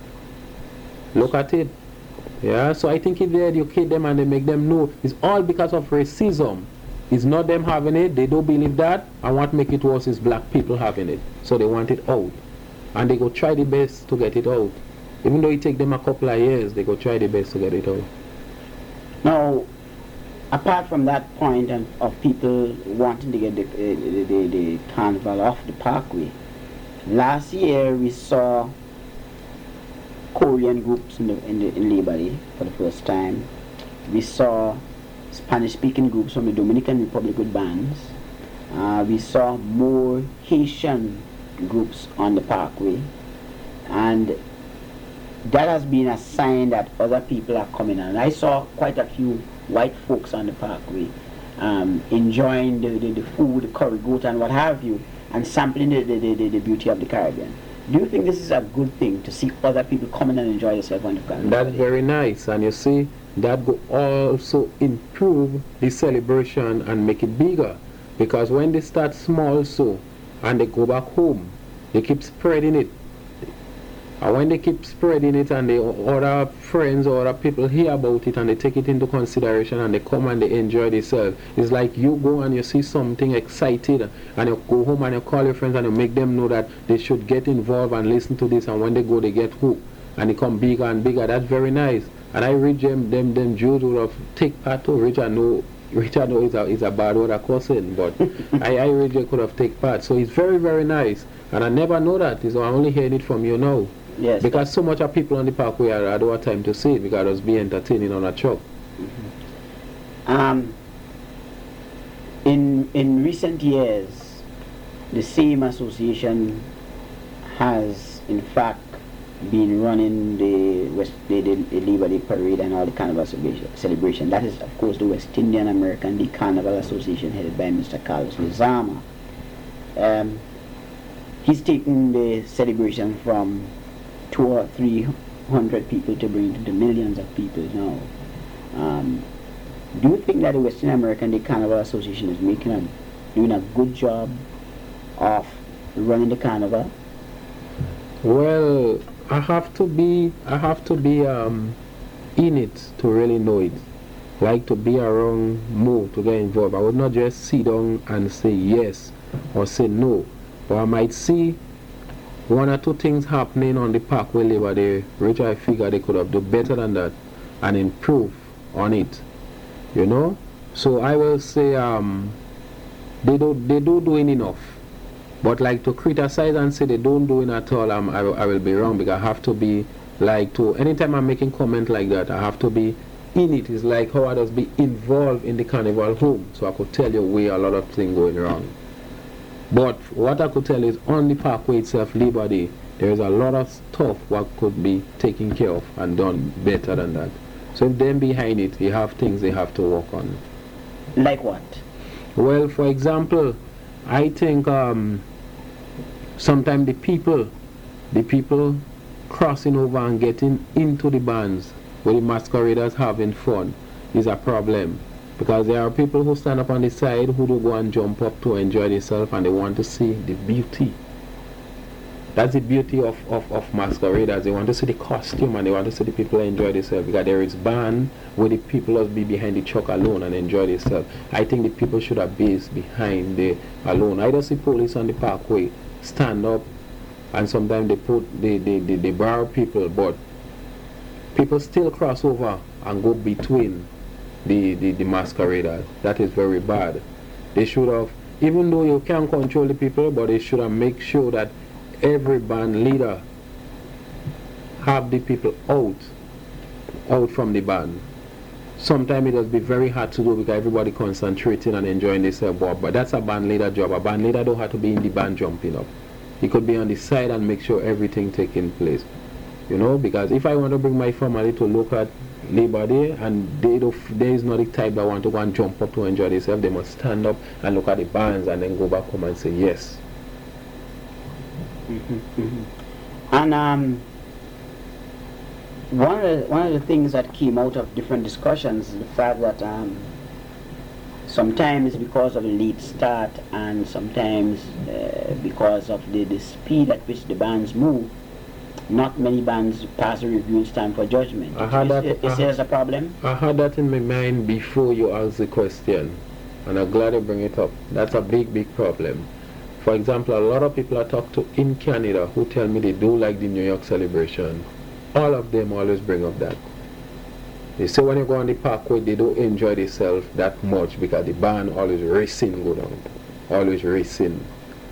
Look at it. Yeah, so I think if they educate them and they make them know, it's all because of racism. It's not them having it, they don't believe that, and what make it worse is black people having it. So they want it out. And they go try the best to get it out. Even though it take them a couple of years, they go try the best to get it out. Now, apart from that point of, of people wanting to get the, uh, the, the, the carnival off the Parkway, last year we saw Korean groups in, the, in, the, in Labor Day for the first time. We saw Spanish-speaking groups from the Dominican Republic with bands. Uh, we saw more Haitian groups on the Parkway. And that has been a sign that other people are coming on. I saw quite a few white folks on the Parkway um, enjoying the, the, the food, the curry goat and what have you, and sampling the, the, the, the beauty of the Caribbean. Do you think this is a good thing to see other people coming and enjoy themselves on the Caribbean? That's very nice, and you see, that will also improve the celebration and make it bigger. Because when they start small so, and they go back home, they keep spreading it. And when they keep spreading it and the other friends or other people hear about it and they take it into consideration and they come and they enjoy themselves, it's like you go and you see something excited and you go home and you call your friends and you make them know that they should get involved and listen to this, and when they go they get hooked and they come bigger and bigger. That's very nice. And I read them them, them Jews would have take part to. Richard know Richard know is a, is a bad word of cussing, but I, I read they could have take part. So it's very very nice, and I never know that. So I'm only hearing it from you now. Yes. Because so much of people on the Parkway, I don't have time to see it because it's be entertaining on a truck. Mm-hmm. Um, in in recent years, the same association has in fact been running the West the, the, the Labor Day parade and all the carnival celebration. That is, of course, the West Indian American Day Carnival Association, headed by Mister Carlos Lizama. Um, he's taken the celebration from two or three hundred people to bring it to millions of people now. Um, do you think that the Western American Day Carnival Association is making a doing a good job of running the carnival? Well, I have to be I have to be um, in it to really know it. Like to be around more to get involved. I would not just sit down and say yes or say no, but I might see one or two things happening on the Parkway Labor Day, which I figure they could have done better than that and improve on it, you know. So I will say um, they don't they don't doing enough, but like to criticize and say they don't doing at all, um, I, I will be wrong, because I have to be like to anytime I'm making comment like that, I have to be in it. It's like how I just be involved in the carnival home, so I could tell you where a lot of things going wrong. But what I could tell is on the Parkway itself, Labor Day, there is a lot of stuff what could be taken care of and done better than that. So if them behind it, they have things they have to work on. Like what? Well, for example, I think um, sometimes the people, the people crossing over and getting into the bands where the masqueraders having fun is a problem. Because there are people who stand up on the side who do go and jump up to enjoy themselves, and they want to see the beauty. That's the beauty of, of, of masqueraders. They want to see the costume and they want to see the people enjoy themselves. Because there is band where the people must be behind the truck alone and enjoy themselves. I think the people should have base behind the alone. I don't see police on the Parkway stand up, and sometimes they put they, they, they, they borrow people, but people still cross over and go between the, the, the masqueraders. That is very bad. They should have, even though you can't control the people, but they should have make sure that every band leader have the people out, out from the band. Sometimes it will be very hard to do because everybody concentrating and enjoying themselves, but that's a band leader job. A band leader don't have to be in the band jumping up. He could be on the side and make sure everything taking place. You know, because if I want to bring my family to look at Labor Day and they don't, there is not the type that want to go and jump up to enjoy themselves, they must stand up and look at the bands and then go back home and say yes. Mm-hmm, mm-hmm. And um, one of the, one of the things that came out of different discussions is the fact that um, sometimes because of the late start and sometimes uh, because of the, the speed at which the bands move, not many bands pass a review in time for judgment. I had is, that, is, is there a problem? I had that in my mind before you asked the question, and I'm glad you bring it up. That's a big, big problem. For example, a lot of people I talk to in Canada who tell me they do like the New York celebration. All of them always bring up that. They say when you go on the parkway, they don't enjoy themselves that much because the band always racing go down, always racing.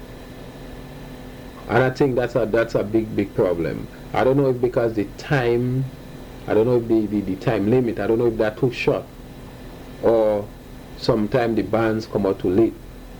And I think that's a that's a big big problem. I don't know if because the time, I don't know if the, the, the time limit, I don't know if that's too short, or sometimes the bands come out too late.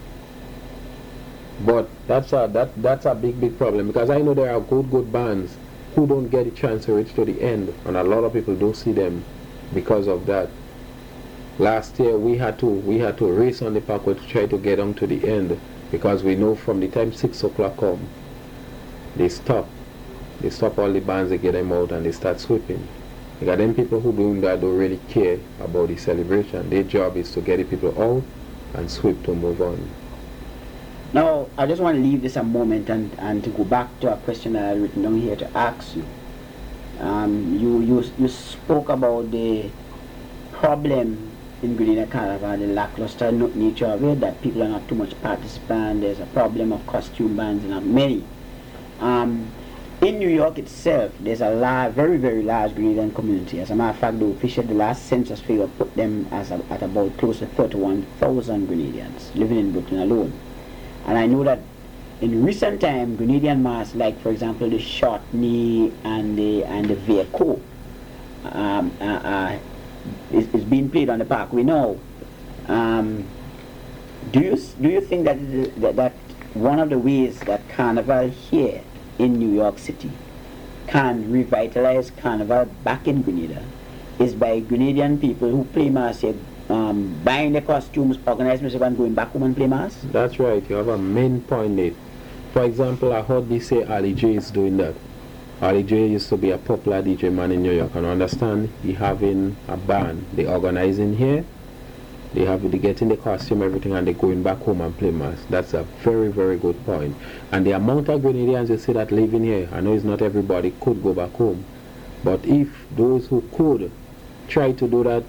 But that's a that that's a big big problem because I know there are good good bands who don't get a chance to reach to the end, and a lot of people don't see them because of that. Last year we had to we had to race on the parkway to try to get on to the end because we know from the time six o'clock come, they stop. They stop all the bands, they get them out and they start sweeping. Because them people who doing that don't really care about the celebration. Their job is to get the people out and sweep to move on. Now, I just want to leave this a moment and, and to go back to a question that I written down here to ask you. Um, you, you. You spoke about the problem in Grenada Carnival, the lackluster nature of it, that people are not too much participant, there's a problem of costume bands and not many. Um, in New York itself, there's a large, very, very large Grenadian community. As a matter of fact, the official, the last census figure put them as a, at about close to thirty-one thousand Grenadians living in Brooklyn alone. And I know that in recent time, Grenadian mass, like for example the Shortney and the and the Vehicle, um, uh, uh, is, is being played on the Parkway now. Um, do you do you think that, that that one of the ways that Carnival here in New York City can revitalize Carnival back in Grenada is by Grenadian people who play mass here, um, buying the costumes, organize music and going back home and play mass? That's right, you have a main point there. For example, I heard they say Ali J is doing that. Ali J used to be a popular D J man in New York, and I understand he having a band, they organizing here, they have they getting the costume, everything, and they going back home and play mass. That's a very, very good point. And the amount of Grenadians you see that living here, I know it's not everybody could go back home, but if those who could try to do that,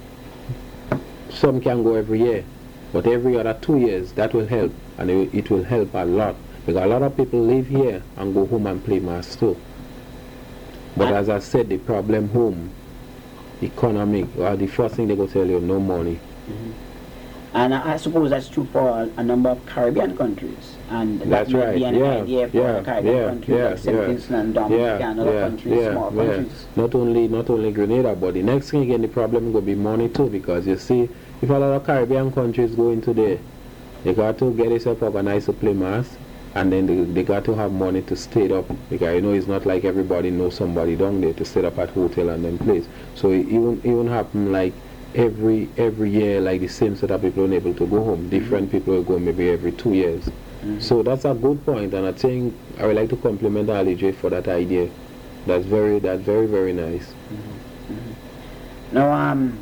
some can go every year, but every other two years, that will help, and it, it will help a lot, because a lot of people live here and go home and play mass too. But as I said, the problem home, economic, well, the first thing they go tell you, no money. Mm-hmm. And I, I suppose that's true for a, a number of Caribbean countries, and that's that may right. be an yeah, idea for yeah, Caribbean yeah, countries yeah, like Saint yeah, Vincent and Dominica yeah, and other yeah, countries, yeah, small yeah. countries. Not only, not only Grenada, but the next thing again, the problem will be money too, because you see, if a lot of Caribbean countries go into there, they got to get themselves organized to play mass, and then they, they got to have money to stay up, because you know it's not like everybody knows somebody down there to stay up at hotel and then place. So it even even happen like every every year, like the same set of people are able to go home. Different people will go maybe every two years. Mm-hmm. So that's a good point, and I think I would like to compliment Ali J for that idea. That's very that's very very nice. Mm-hmm. Mm-hmm. Now um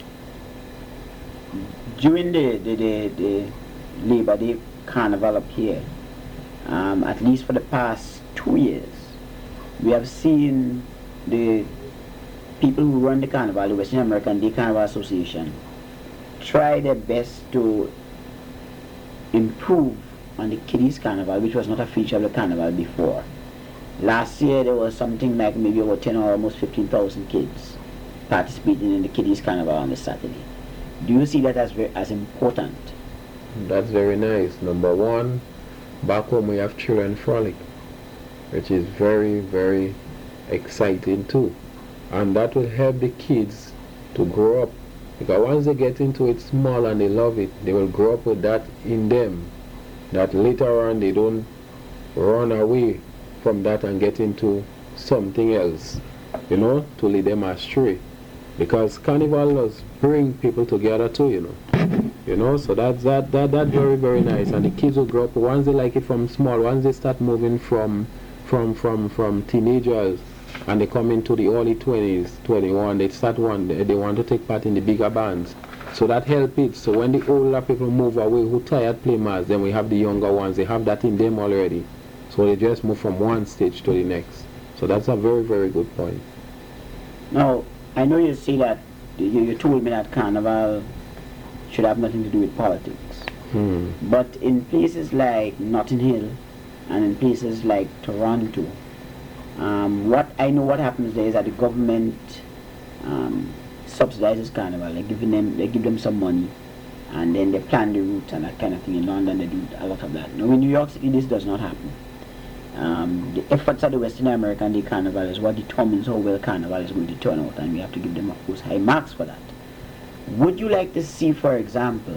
during the the, the, the Labor Day Carnival up here, um, at least for the past two years, we have seen the people who run the carnival, the Western American Day Carnival Association, try their best to improve on the Kiddies Carnival, which was not a feature of the carnival before. Last year there was something like maybe about ten or almost fifteen thousand kids participating in the Kiddies Carnival on this Saturday. Do you see that as very, as important? That's very nice. Number one, back home we have Children Frolic, which is very, very exciting too. And that will help the kids to grow up. Because once they get into it small and they love it, they will grow up with that in them. That later on they don't run away from that and get into something else, you know, to lead them astray. Because carnival does bring people together too, you know. You know, so that's that that that very, very nice. And the kids will grow up once they like it from small, once they start moving from from from from teenagers and they come into the early twenties, twenty-one, they start one they, they want to take part in the bigger bands. So that helps it. So when the older people move away who tired play mass, then we have the younger ones, they have that in them already. So they just move from one stage to the next. So that's a very, very good point. Now, I know you say that you, you told me that carnival should have nothing to do with politics. Hmm. But in places like Notting Hill and in places like Toronto, um, what I know what happens there is that the government um, subsidizes carnival. They giving them, they give them some money, and then they plan the routes and that kind of thing. In London, they do a lot of that. Now, in New York City, this does not happen. Um, the efforts of the Western American Day Carnival is what determines how well carnival is going to turn out, and we have to give them, of course, high marks for that. Would you like to see, for example,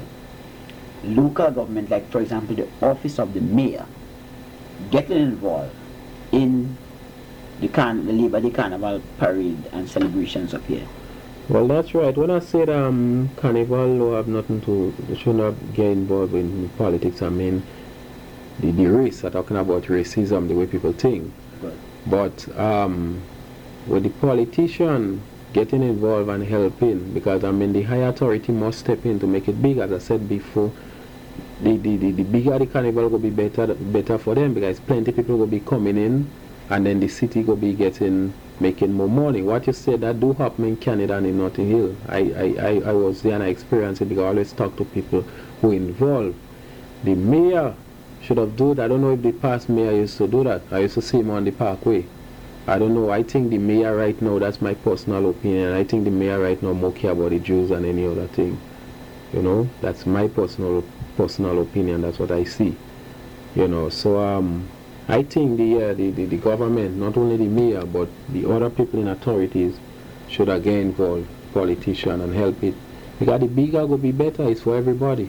local government, like for example the office of the mayor, getting involved in the, can the Labor Day Carnival parade and celebrations up here? Well, that's right. When I said um, carnival will have nothing to, they should not get involved in politics, I mean the, the race, I'm talking about racism, the way people think. Good. But um, with the politician getting involved and helping, because I mean the higher authority must step in to make it big. As I said before, the, the, the, the bigger the carnival will be better better for them, because plenty of people will be coming in, and then the city will be getting making more money. What you said, that do happen in Canada and in Notting Hill. I, I, I, I was there and I experienced it, because I always talk to people who involved. The mayor should have done that. I don't know if the past mayor used to do that. I used to see him on the Parkway. I don't know. I think the mayor right now, that's my personal opinion, I think the mayor right now more care about the Jews than any other thing. You know, that's my personal personal opinion. That's what I see. You know, so um, I think the, uh, the, the the government, not only the mayor, but the other people in authorities should again involve politicians and help it. Because the bigger will be better, it's for everybody.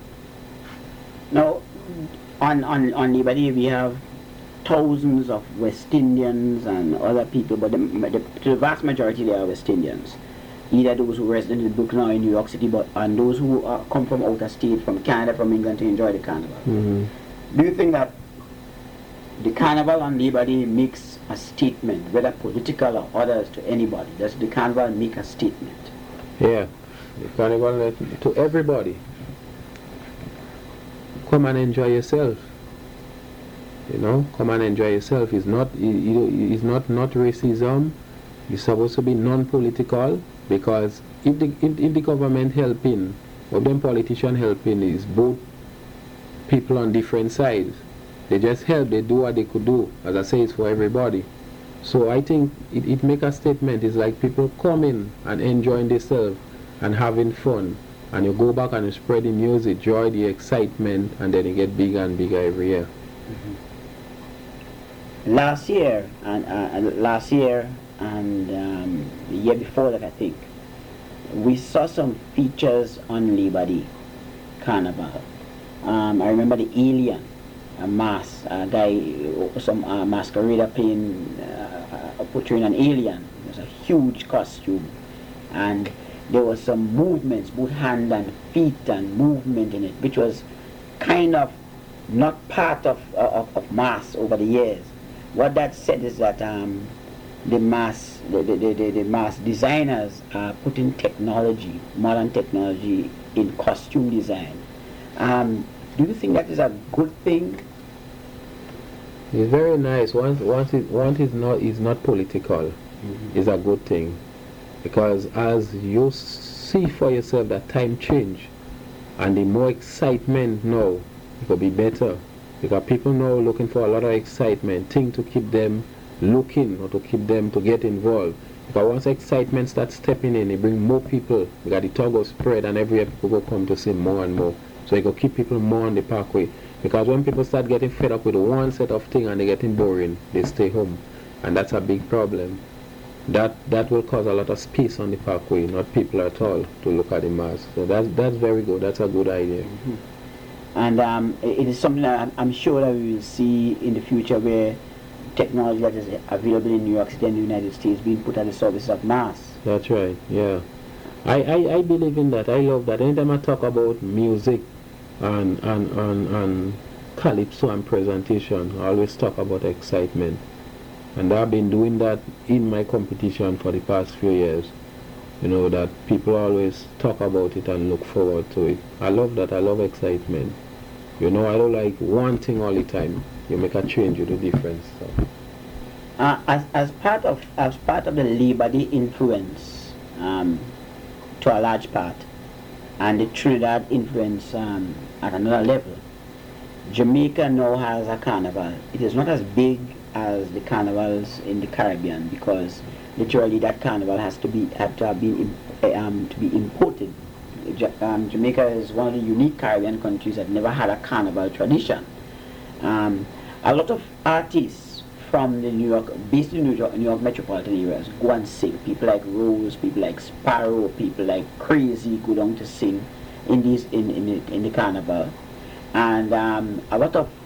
Now, on, on, on Labor Day, we have thousands of West Indians and other people, but the, the, the vast majority they are West Indians. Either those who reside in Brooklyn or in New York City, but and those who uh, come from out of state, from Canada, from England, to enjoy the carnival. Mm-hmm. Do you think that the carnival on Labor Day makes a statement, whether political or others, to anybody? Does the carnival make a statement? Yeah, the carnival to everybody. Come and enjoy yourself. You know, come and enjoy yourself. It's not, it's not, not racism. It's supposed to be non-political, because if the, if, if the government helping, or them politicians helping, is both people on different sides. They just help, they do what they could do. As I say, it's for everybody. So I think it, it make a statement. It's like people coming and enjoying themselves and having fun. And you go back and you spread the music, joy, the excitement, and then you get bigger and bigger every year. Mm-hmm. Last year, and uh, last year, and um, the year before that, I think, we saw some features on Labor Day Carnival. Um, I remember the Alien, a mask, a guy, some uh, masquerader playing, uh, portraying an alien. It was a huge costume, and there was some movements, both hand and feet and movement in it, which was kind of not part of, of, of mass over the years. What that said is that um, the mass, the, the, the, the mass designers are putting technology, modern technology, in costume design. Um, do you think that is a good thing? It's very nice. Once, once, it, once it's not, is not political, mm-hmm. It's a good thing. Because as you see for yourself that time change, and the more excitement now, it will be better. Because people now looking for a lot of excitement, thing to keep them looking or to keep them to get involved. Because once excitement starts stepping in, it brings more people. Because the talk will spread and every year people will come to see more and more. So it will keep people more on the parkway. Because when people start getting fed up with one set of things and they're getting boring, they stay home. And that's a big problem. That that will cause a lot of space on the parkway, not people at all, to look at the mass. So that's, that's very good. That's a good idea. Mm-hmm. And um, it is something that I'm, I'm sure that we will see in the future where technology that is available in New York City and the United States being put at the service of mass. That's right, yeah. I, I, I believe in that. I love that. Anytime I talk about music and, and, and, and calypso and presentation, I always talk about excitement. And I've been doing that in my competition for the past few years. You know, that people always talk about it and look forward to it. I love that. I love excitement. You know, I don't like one thing all the time. You make a change, you do difference. So. Uh, as, as part of as part of the Labor Day influence, um, to a large part, and the Trinidad influence um, at another level, Jamaica now has a carnival. It is not as big as the carnivals in the Caribbean because literally that carnival has to be have to have been um, to be imported. Um, Jamaica is one of the unique Caribbean countries that never had a carnival tradition. Um, a lot of artists from the New York, based in New York, New York metropolitan areas, go and sing. People like Rose, people like Sparrow, people like Crazy go down to sing in these in in the, in the carnival, and um, a lot of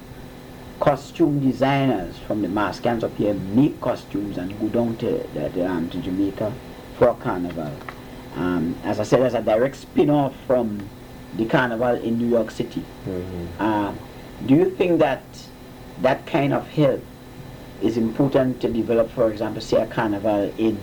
costume designers from the Maskans up here make costumes and go down to the, um, to Jamaica for a carnival. Um, as I said, there's a direct spin-off from the carnival in New York City. Mm-hmm. Uh, do you think that that kind of help is important to develop, for example, say a carnival in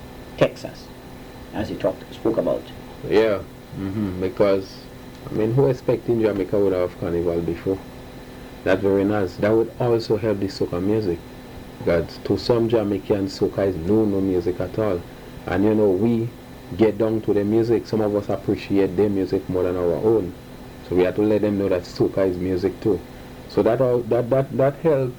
Texas, as you talked, spoke about? Yeah, mm-hmm. Because, I mean, who expecting Jamaica would have carnival before? That's very nice. That would also help the soca music. Because to some Jamaicans, soca is no, no music at all. And you know, we get down to the music. Some of us appreciate their music more than our own. So we have to let them know that soca is music too. So that all, that that that help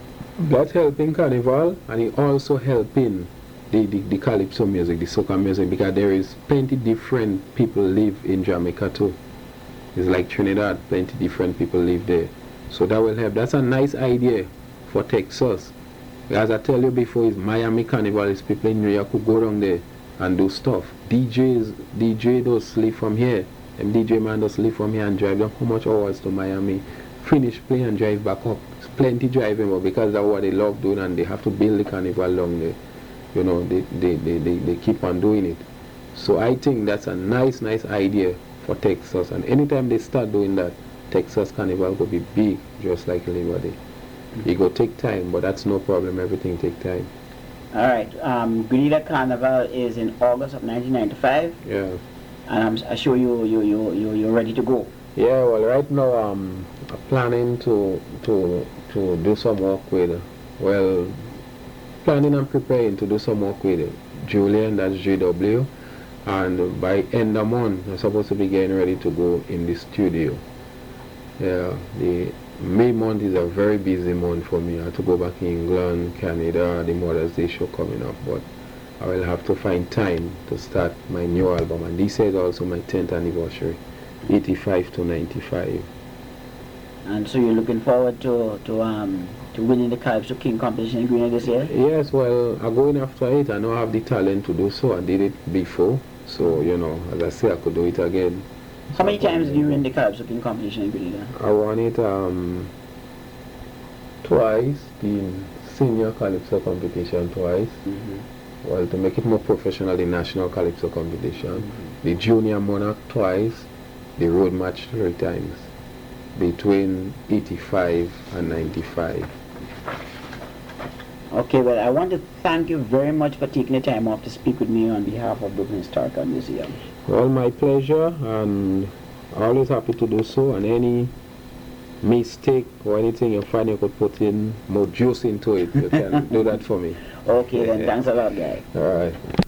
that help in carnival, and it also help in the, the, the calypso music, the soca music, because there is plenty different people live in Jamaica too. It's like Trinidad, plenty different people live there. So that will help. That's a nice idea for Texas. As I tell you before, it's Miami Carnival. It's people in New York who go down there and do stuff. D Js, D J does leave from here. And D J man does leave from here and drive down how much hours to Miami. Finish play and drive back up. It's plenty driving, but because that's what they love doing and they have to build the carnival down there. You know, they, they, they, they, they keep on doing it. So I think that's a nice, nice idea for Texas. And anytime they start doing that, Texas Carnival will be big, just like Labor Day. Mm-hmm. It will take time, but that's no problem. Everything take time. All right. Um, Grenada Carnival is in August of nineteen ninety-five. Yeah. And I'm sure you you you you you're ready to go. Yeah. Well, right now I'm planning to to to do some work with. Well, planning and preparing to do some work with Julian. That's G W. And by end of month, I'm supposed to be getting ready to go in the studio. Yeah, the May month is a very busy month for me. I have to go back in England, Canada, the Mother's Day show coming up, but I will have to find time to start my new album. And this is also my tenth anniversary, eighty-five to ninety-five. And so you're looking forward to to um to winning the Calypso King competition in Grenada this year? Yes, well, I'm going after it. I know I have the talent to do so. I did it before, so you know, as I say, I could do it again. How many times did you win the Calypso King competition in Grenada? I won it um, twice, the senior Calypso competition twice. Mm-hmm. Well, to make it more professional, the national Calypso competition. Mm-hmm. The junior Monarch twice, the road match three times, between eighty-five and ninety-five. Okay, well, I want to thank you very much for taking the time off to speak with me on behalf of Brooklyn Historical Museum. Well, my pleasure, and I'm always happy to do so. And any mistake or anything you find you could put in more juice into it, you can do that for me. Okay, then, thanks a lot, guy. All right.